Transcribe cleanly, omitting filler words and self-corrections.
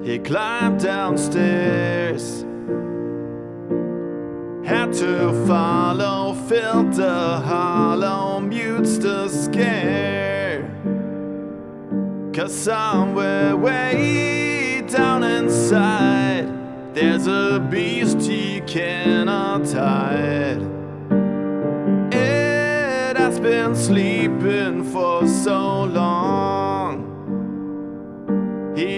He climbed downstairs, had to follow, filled the hollow, mutes the scare. 'Cause somewhere way down inside there's a beast he cannot hide. It has been sleeping for so long,